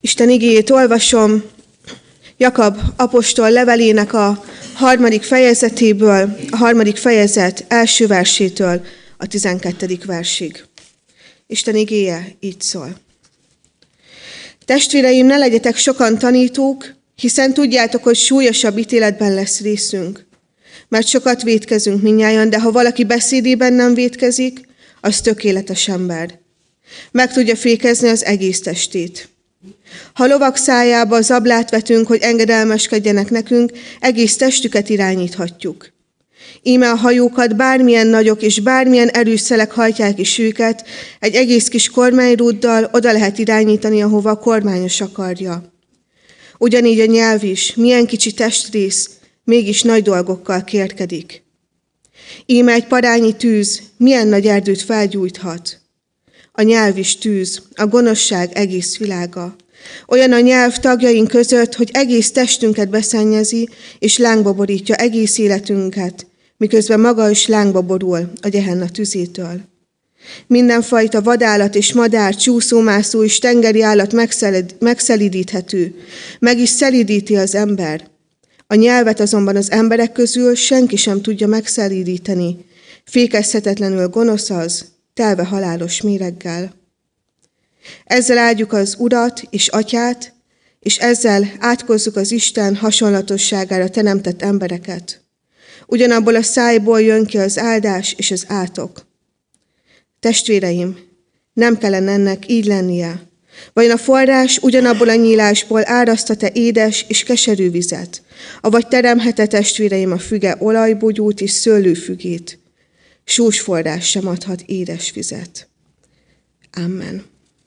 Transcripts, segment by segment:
Isten igéjét olvasom Jakab apostol levelének a 3. fejezetéből, a 3. fejezet első versétől a 12. versig. Isten igéje így szól. Testvéreim, ne legyetek sokan tanítók, hiszen tudjátok, hogy súlyosabb ítéletben lesz részünk. Mert sokat vétkezünk mindnyájan, de ha valaki beszédében nem vétkezik, az tökéletes ember. Meg tudja fékezni az egész testét. Ha lovak szájába zablát vetünk, hogy engedelmeskedjenek nekünk, egész testüket irányíthatjuk. Íme a hajókat bármilyen nagyok és bármilyen erős szelek hajtják is őket, egy egész kis kormányrúddal oda lehet irányítani, ahova a kormányos akarja. Ugyanígy a nyelv is, milyen kicsi testrész, mégis nagy dolgokkal kérkedik. Íme egy parányi tűz milyen nagy erdőt felgyújthat. A nyelv is tűz, a gonoszság egész világa. Olyan a nyelv tagjaink között, hogy egész testünket beszennyezi, és lángba borítja egész életünket, miközben maga is lángba borul a Gehenna tüzétől. Mindenfajta vadállat és madár, csúszómászó és tengeri állat megszelídíthető, meg is szelídíti az ember. A nyelvet azonban az emberek közül senki sem tudja megszelídíteni. Fékezhetetlenül gonosz az, telve halálos méreggel. Ezzel áldjuk az Urat és Atyát, és ezzel átkozzuk az Isten hasonlatosságára teremtett embereket. Ugyanabból a szájból jön ki az áldás és az átok. Testvéreim, nem kellene ennek így lennie. Vajon a forrás ugyanabból a nyílásból árasztat-e édes és keserű vizet? Avagy teremhet-e, testvéreim, a füge olajbogyót és szőlőfügét? Sós forrás sem adhat édes vizet. Amen.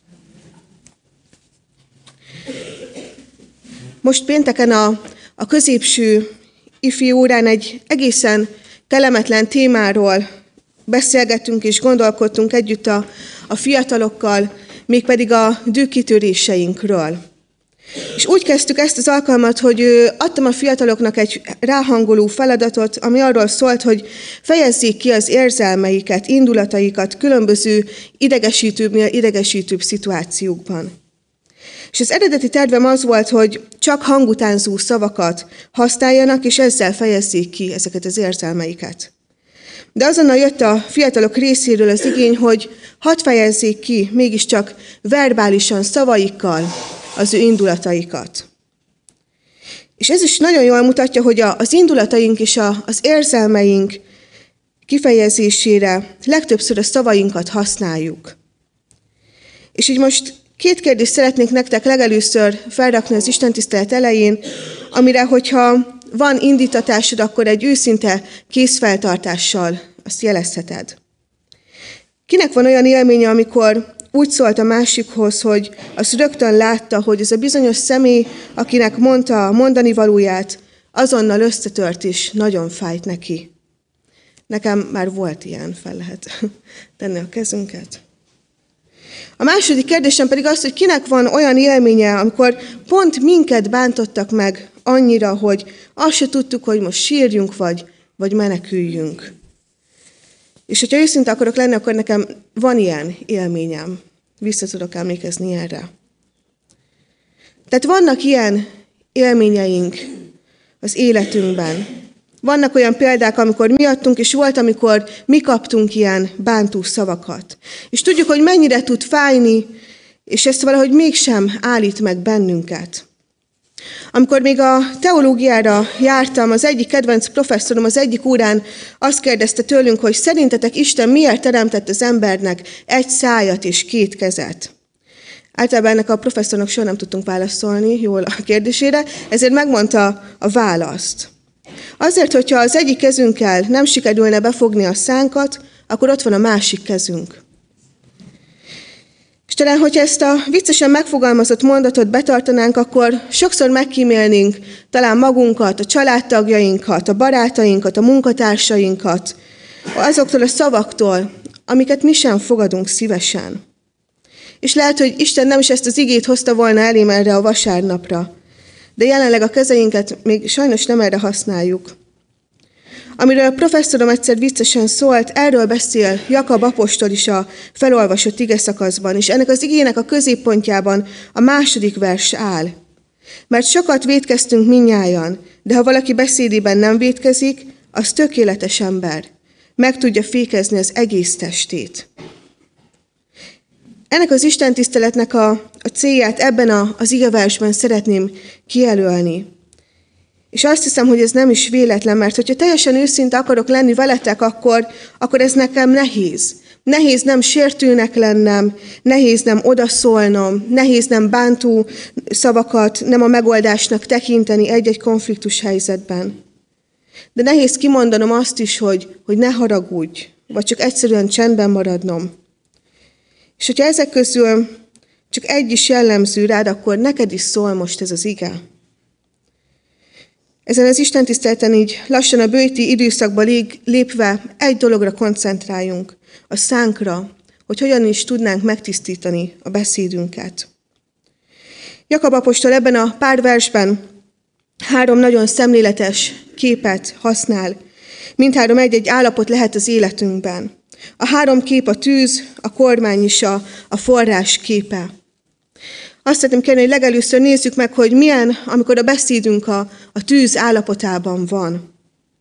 Most pénteken a középső ifi órán egy egészen kellemetlen témáról beszélgettünk és gondolkodtunk együtt a fiatalokkal, mégpedig a dühkitöréseinkről. És úgy kezdtük ezt az alkalmat, hogy adtam a fiataloknak egy ráhangoló feladatot, ami arról szólt, hogy fejezzék ki az érzelmeiket, indulataikat különböző idegesítőbbnél idegesítőbb szituációkban. És az eredeti tervem az volt, hogy csak hangutánzó szavakat használjanak, és ezzel fejezzék ki ezeket az érzelmeiket. De azonnal jött a fiatalok részéről az igény, hogy hadd fejezzék ki mégiscsak verbálisan, szavaikkal az ő indulataikat. És ez is nagyon jól mutatja, hogy az indulataink és az érzelmeink kifejezésére legtöbbször a szavainkat használjuk. És így most 2 kérdést szeretnék nektek legelőször felrakni az istentisztelet elején, amire, hogyha van indítatásod, akkor egy őszinte készfeltartással azt jelezheted. Kinek van olyan élménye, amikor úgy szólt a másikhoz, hogy azt rögtön látta, hogy ez a bizonyos személy, akinek mondta a mondani valóját, azonnal összetört és nagyon fájt neki. Nekem már volt ilyen, fel lehet tenni a kezünket. A második kérdésem pedig az, hogy kinek van olyan élménye, amikor pont minket bántottak meg annyira, hogy azt se tudtuk, hogy most sírjunk, vagy meneküljünk. És hogyha őszinte akarok lenni, akkor nekem van ilyen élményem. Vissza tudok emlékezni erre. Tehát vannak ilyen élményeink az életünkben. Vannak olyan példák, amikor miattunk, és volt, amikor mi kaptunk ilyen bántó szavakat. És tudjuk, hogy mennyire tud fájni, és ezt valahogy mégsem állít meg bennünket. Amikor még a teológiára jártam, az egyik kedvenc professzorom az egyik órán azt kérdezte tőlünk, hogy szerintetek Isten miért teremtett az embernek egy szájat és 2 kezet? Általában ennek a professzornak soha nem tudtunk válaszolni jól a kérdésére, ezért megmondta a választ. Azért, hogyha az egyik kezünkkel nem sikerülne befogni a szánkat, akkor ott van a másik kezünk. És talán, hogyha ezt a viccesen megfogalmazott mondatot betartanánk, akkor sokszor megkímélnénk talán magunkat, a családtagjainkat, a barátainkat, a munkatársainkat, azoktól a szavaktól, amiket mi sem fogadunk szívesen. És lehet, hogy Isten nem is ezt az igét hozta volna elém erre a vasárnapra, de jelenleg a kezeinket még sajnos nem erre használjuk. Amiről a professzorom egyszer viccesen szólt, erről beszél Jakab apostol is a felolvasott igeszakaszban, és ennek az igének a középpontjában a 2. vers áll. Mert sokat vétkeztünk mindnyájan, de ha valaki beszédében nem vétkezik, az tökéletes ember. Meg tudja fékezni az egész testét. Ennek az istentiszteletnek a célját ebben az igeversben szeretném kijelölni. És azt hiszem, hogy ez nem is véletlen, mert hogyha teljesen őszinte akarok lenni veletek, akkor ez nekem nehéz. Nehéz nem sértőnek lennem, nehéz nem odaszólnom, nehéz nem bántó szavakat, nem a megoldásnak tekinteni egy-egy konfliktus helyzetben. De nehéz kimondanom azt is, hogy ne haragudj, vagy csak egyszerűen csendben maradnom. És hogyha ezek közül csak egy is jellemző rád, akkor neked is szól most ez az ige. Ezen az istentiszteleten így lassan a bőti időszakba lépve egy dologra koncentráljunk, a szánkra, hogy hogyan is tudnánk megtisztítani a beszédünket. Jakab apostol ebben a pár versben 3 nagyon szemléletes képet használ. Mindhárom egy-egy állapot lehet az életünkben. A 3 kép a tűz, a kormány és a forrás képe. Azt szeretném kérni, hogy legelőször nézzük meg, hogy milyen, amikor a beszédünk a tűz állapotában van.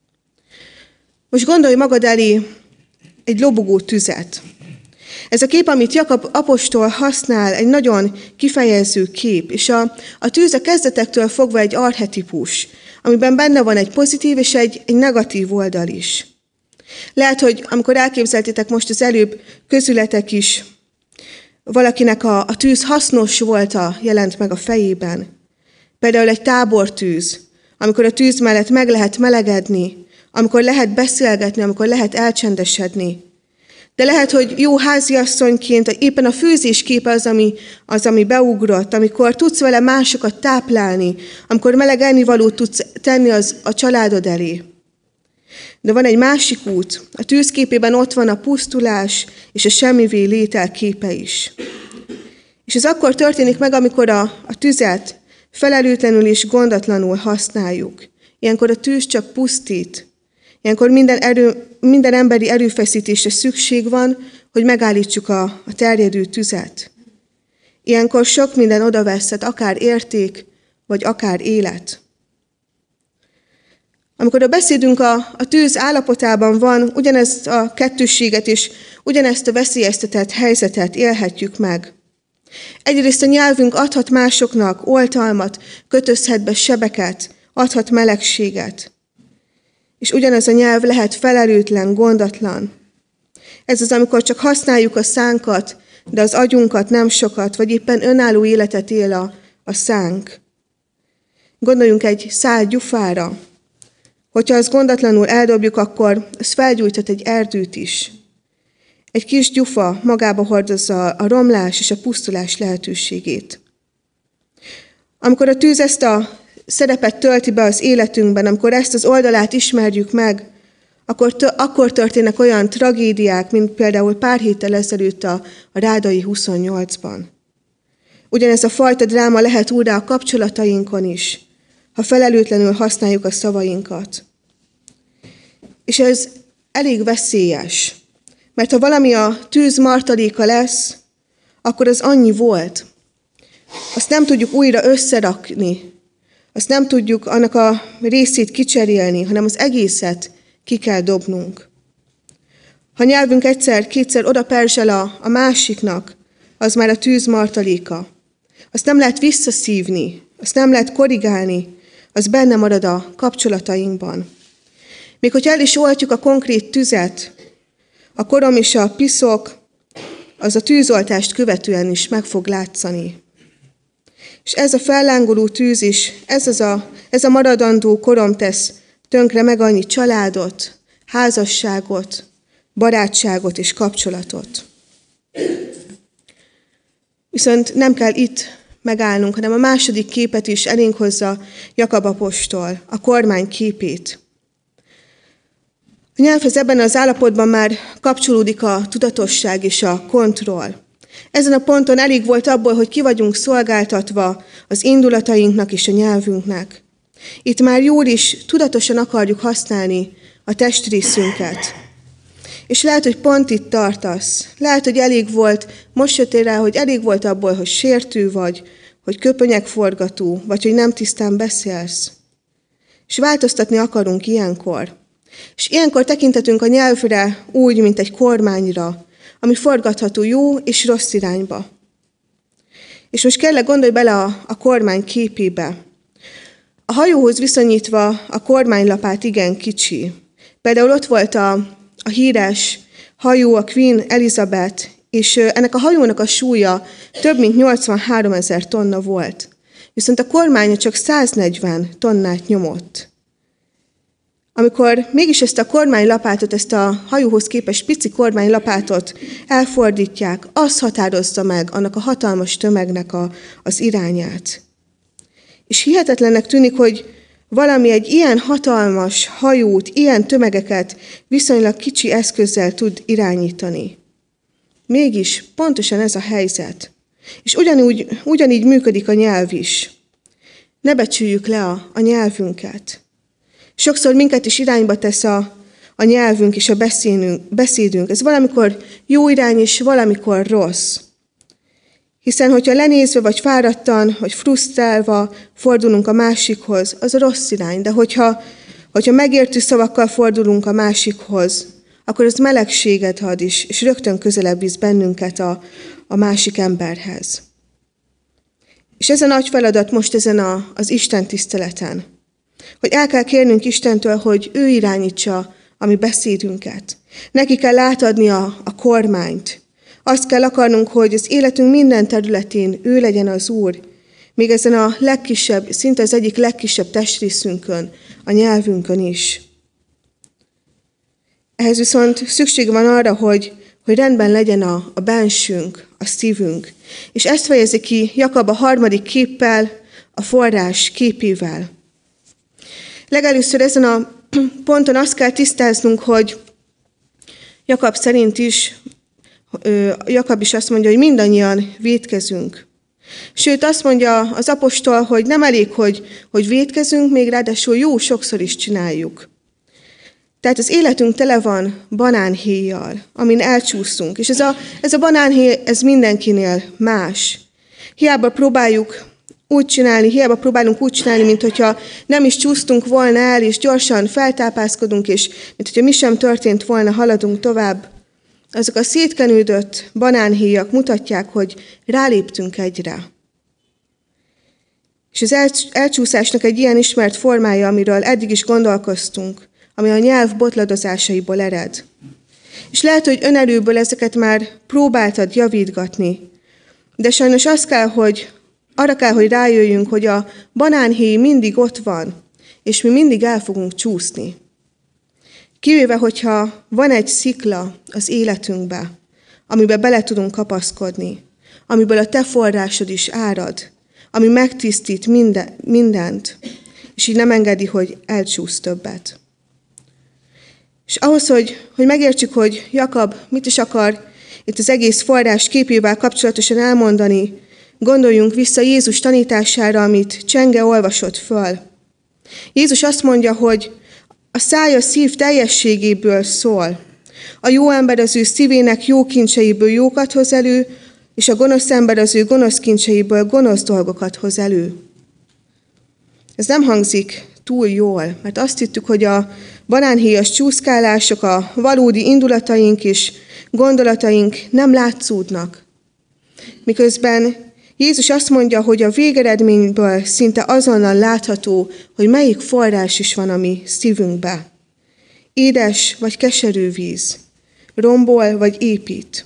Most gondolj magad elé egy lobogó tüzet. Ez a kép, amit Jakab apostol használ, egy nagyon kifejező kép, és a tűz a kezdetektől fogva egy archetipus, amiben benne van egy pozitív és egy negatív oldal is. Lehet, hogy amikor elképzeltétek most az előbb közületek is, valakinek a tűz hasznos volta jelent meg a fejében. Például egy tábortűz, amikor a tűz mellett meg lehet melegedni, amikor lehet beszélgetni, amikor lehet elcsendesedni. De lehet, hogy jó háziasszonyként éppen a főzés képe az, ami beugrott, amikor tudsz vele másokat táplálni, amikor meleg ennivalót tudsz tenni a családod elé. De van egy másik út, a tűz képében ott van a pusztulás és a semmivé létel képe is. És ez akkor történik meg, amikor a tüzet felelőtlenül és gondatlanul használjuk. Ilyenkor a tűz csak pusztít. Ilyenkor minden emberi erőfeszítésre szükség van, hogy megállítsuk a terjedő tüzet. Ilyenkor sok minden odaveszhet, akár érték, vagy akár élet. Amikor a beszédünk a tűz állapotában van, ugyanezt a kettősséget és ugyanezt a veszélyeztetett helyzetet élhetjük meg. Egyrészt a nyelvünk adhat másoknak oltalmat, kötözhet be sebeket, adhat melegséget. És ugyanez a nyelv lehet felelőtlen, gondatlan. Ez az, amikor csak használjuk a szánkat, de az agyunkat nem sokat, vagy éppen önálló életet él a szánk. Gondoljunk egy szál gyufára. Hogyha azt gondatlanul eldobjuk, akkor az felgyújthat egy erdőt is. Egy kis gyufa magába hordozza a romlás és a pusztulás lehetőségét. Amikor a tűz ezt a szerepet tölti be az életünkben, amikor ezt az oldalát ismerjük meg, akkor történnek olyan tragédiák, mint például pár héttel ezelőtt a Rádai 28-ban. Ugyanez a fajta dráma lehet újra a kapcsolatainkon is, ha felelőtlenül használjuk a szavainkat. És ez elég veszélyes, mert ha valami a tűz martaléka lesz, akkor az annyi volt. Azt nem tudjuk újra összerakni, azt nem tudjuk annak a részét kicserélni, hanem az egészet ki kell dobnunk. Ha nyelvünk egyszer-kétszer oda perzsel a másiknak, az már a tűz martaléka. Azt nem lehet visszaszívni, azt nem lehet korrigálni, az benne marad a kapcsolatainkban. Még hogyha el is oltjuk a konkrét tüzet, a korom és a piszok, az a tűzoltást követően is meg fog látszani. És ez a fellángoló tűz is, ez a maradandó korom tesz tönkre meg annyi családot, házasságot, barátságot és kapcsolatot. Viszont nem kell itt megállnunk, hanem a második képet is elénk hozza Jakab apostol, a kormány képét. A nyelvhez ebben az állapotban már kapcsolódik a tudatosság és a kontroll. Ezen a ponton elég volt abból, hogy ki vagyunk szolgáltatva az indulatainknak és a nyelvünknek. Itt már jól is tudatosan akarjuk használni a testrészünket. És lehet, hogy pont itt tartasz. Lehet, hogy elég volt, most jöttél rá, hogy elég volt abból, hogy sértő vagy, hogy köpönyegforgató, vagy hogy nem tisztán beszélsz. És változtatni akarunk ilyenkor. És ilyenkor tekintetünk a nyelvre úgy, mint egy kormányra, ami forgatható jó és rossz irányba. És most kérlek, gondolj bele a kormány képébe. A hajóhoz viszonyítva a kormánylapát igen kicsi. Például ott volt a híres hajó, a Queen Elizabeth, és ennek a hajónak a súlya több mint 83 000 tonna volt. Viszont a kormánya csak 140 tonnát nyomott. Amikor mégis ezt a kormánylapátot, ezt a hajóhoz képest pici kormánylapátot elfordítják, az határozza meg annak a hatalmas tömegnek az irányát. És hihetetlennek tűnik, hogy valami egy ilyen hatalmas hajót, ilyen tömegeket viszonylag kicsi eszközzel tud irányítani. Mégis pontosan ez a helyzet. És ugyanígy működik a nyelv is. Ne becsüljük le a nyelvünket. Sokszor minket is irányba tesz a nyelvünk és a beszédünk. Ez valamikor jó irány és valamikor rossz. Hiszen, hogyha lenézve, vagy fáradtan, vagy frusztrálva fordulunk a másikhoz, az a rossz irány. De hogyha megértő szavakkal fordulunk a másikhoz, akkor az melegséget ad is, és rögtön közelebb visz bennünket a másik emberhez. És ez a nagy feladat most ezen az Isten tiszteleten, hogy el kell kérnünk Istentől, hogy ő irányítsa a mi beszédünket. Neki kell átadni a kormányt. Azt kell akarnunk, hogy az életünk minden területén ő legyen az Úr, még ezen a legkisebb, szinte az egyik legkisebb testrészünkön, a nyelvünkön is. Ehhez viszont szükség van arra, hogy rendben legyen a bensünk, a szívünk. És ezt fejezi ki Jakab a 3. képpel, a forrás képével. Legelőször ezen a ponton azt kell tisztáznunk, hogy Jakab szerint is, Jakab is azt mondja, hogy mindannyian vétkezünk. Sőt, azt mondja az apostol, hogy nem elég, hogy vétkezünk, még ráadásul jó sokszor is csináljuk. Tehát az életünk tele van banánhéjjal, amin elcsúszunk. És ez a banánhéj, ez mindenkinél más. Hiába próbálunk úgy csinálni, mint hogyha nem is csúsztunk volna el, és gyorsan feltápászkodunk, és mint hogyha mi sem történt volna, haladunk tovább. Azok a szétkenődött banánhéjak mutatják, hogy ráléptünk egyre. És az elcsúszásnak egy ilyen ismert formája, amiről eddig is gondolkoztunk, ami a nyelv botladozásaiból ered. És lehet, hogy önerőből ezeket már próbáltad javítgatni, de sajnos arra kell, hogy rájöjjünk, hogy a banánhéj mindig ott van, és mi mindig el fogunk csúszni. Kivéve, hogyha van egy szikla az életünkbe, amiben bele tudunk kapaszkodni, amiből a te forrásod is árad, ami megtisztít mindent, és így nem engedi, hogy elcsúsz többet. És ahhoz, hogy megértsük, hogy Jakab mit is akar itt az egész forrás képével kapcsolatosan elmondani, gondoljunk vissza Jézus tanítására, amit Csenge olvasott föl. Jézus azt mondja, hogy a száj a szív teljességéből szól. A jó ember az ő szívének jó kincseiből jókat hoz elő, és a gonosz ember az ő gonosz kincseiből gonosz dolgokat hoz elő. Ez nem hangzik túl jól, mert azt hittük, hogy a banánhéjas csúszkálások, a valódi indulataink és gondolataink nem látszódnak. Miközben Jézus azt mondja, hogy a végeredményből szinte azonnal látható, hogy melyik forrás is van a mi szívünkbe. Édes vagy keserű víz, rombol vagy épít.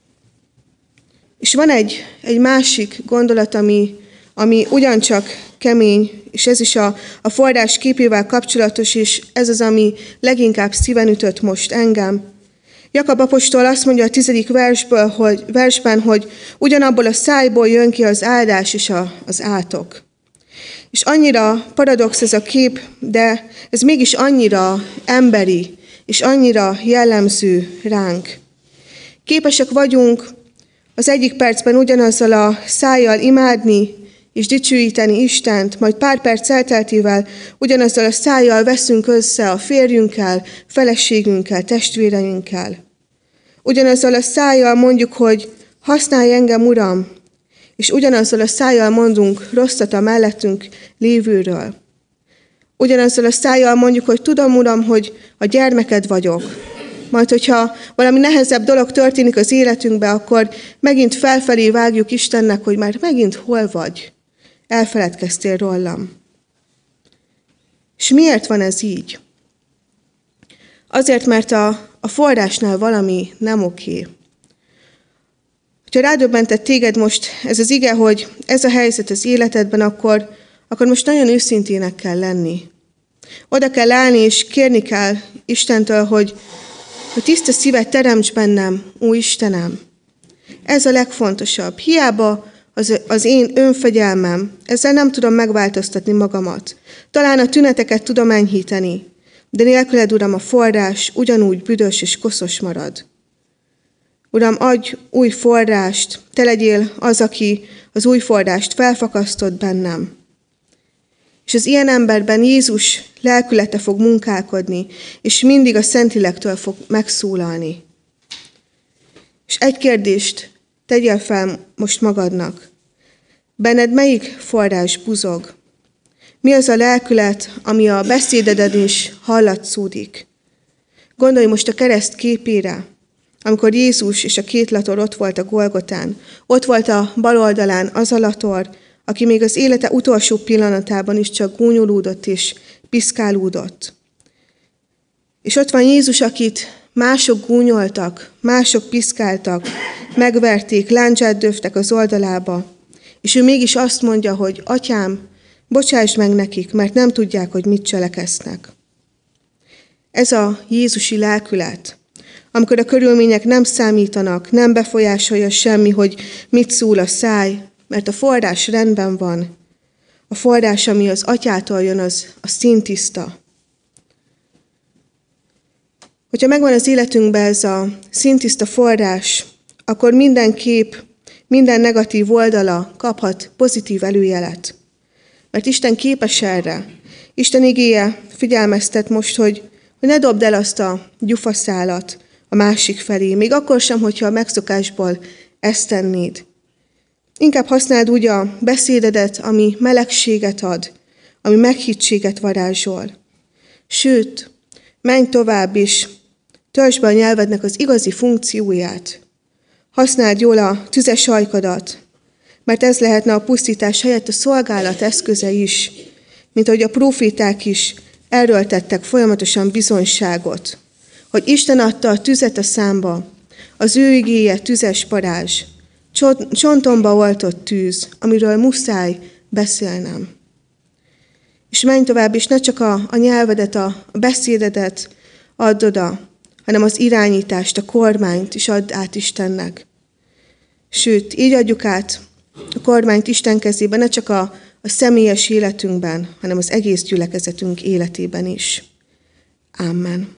És van egy másik gondolat, ami ugyancsak kemény, és ez is a forrás képével kapcsolatos, és ez az, ami leginkább szíven ütött most engem. Jakab apostol azt mondja a 10. versben, hogy ugyanabból a szájból jön ki az áldás és az átok. És annyira paradox ez a kép, de ez mégis annyira emberi, és annyira jellemző ránk. Képesek vagyunk az egyik percben ugyanazzal a szájjal imádni, és dicsőíteni Istent, majd pár perc elteltével ugyanazzal a szájjal veszünk össze a férjünkkel, feleségünkkel, testvéreinkkel. Ugyanazzal a szájjal mondjuk, hogy használj engem, Uram, és ugyanazzal a szájjal mondunk rosszat a mellettünk lévőről. Ugyanazzal a szájjal mondjuk, hogy tudom, Uram, hogy a gyermeked vagyok. Majd, hogyha valami nehezebb dolog történik az életünkben, akkor megint felfelé vágjuk Istennek, hogy már megint hol vagy. Elfeledkeztél rólam. És miért van ez így? Azért, mert a forrásnál valami nem oké. Ha rádöbbentett téged most ez az ige, hogy ez a helyzet az életedben, akkor most nagyon őszintének kell lenni. Oda kell állni, és kérni kell Istentől, hogy tiszta szívet teremts bennem, ó Istenem. Ez a legfontosabb. Hiába az én önfegyelmem, ezzel nem tudom megváltoztatni magamat. Talán a tüneteket tudom enyhíteni, de nélküled, Uram, a forrás ugyanúgy büdös és koszos marad. Uram, adj új forrást, te legyél az, aki az új forrást felfakasztott bennem. És az ilyen emberben Jézus lelkülete fog munkálkodni, és mindig a Szentlélektől fog megszólalni. És egy kérdést tegyél fel most magadnak. Benned melyik forrás buzog? Mi az a lelkület, ami a beszédeden is hallatszódik? Gondolj most a kereszt képére, amikor Jézus és a két lator ott volt a Golgotán. Ott volt a bal oldalán az a lator, aki még az élete utolsó pillanatában is csak gúnyolódott és piszkálódott. És ott van Jézus, akit mások gúnyoltak, mások piszkáltak, megverték, lándzsát döftek az oldalába, és ő mégis azt mondja, hogy Atyám, bocsáss meg nekik, mert nem tudják, hogy mit cselekeznek. Ez a jézusi lelkület, amikor a körülmények nem számítanak, nem befolyásolja semmi, hogy mit szól a száj, mert a forrás rendben van. A forrás, ami az Atyától jön, az a színtiszta. Hogyha megvan az életünkben ez a színtiszta forrás, akkor minden kép, minden negatív oldala kaphat pozitív előjelet. Mert Isten képes erre. Isten igéje figyelmeztet most, hogy ne dobd el azt a gyufaszálat a másik felé, még akkor sem, hogyha a megszokásból ezt tennéd. Inkább használd úgy a beszédedet, ami melegséget ad, ami meghittséget varázsol. Sőt, menj tovább is, töltsd be a nyelvednek az igazi funkcióját. Használd jól a tüzes ajkadat, mert ez lehetne a pusztítás helyett a szolgálat eszköze is, mint ahogy a próféták is erről tettek folyamatosan bizonyságot, hogy Isten adta a tüzet a számba, az ő igéje tüzes parázs, csontomba oltott tűz, amiről muszáj beszélnem. És menj tovább, és ne csak a nyelvedet, a beszédedet add oda, hanem az irányítást, a kormányt is add át Istennek. Sőt, így adjuk át a kormányt Isten kezébe, ne csak a személyes életünkben, hanem az egész gyülekezetünk életében is. Amen.